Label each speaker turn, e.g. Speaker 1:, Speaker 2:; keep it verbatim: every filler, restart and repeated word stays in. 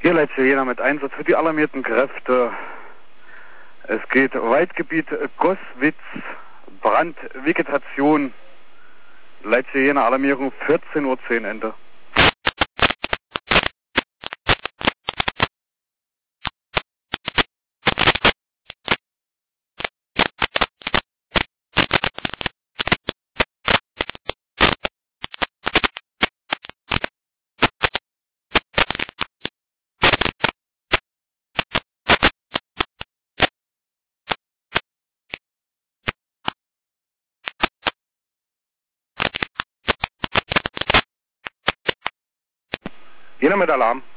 Speaker 1: Hier letzte Jena mit Einsatz für die alarmierten Kräfte. Es geht Waldgebiet Gosswitz, Brandvegetation. Letzte Jena Alarmierung vierzehn Uhr zehn Ende. Jena mit Alarm.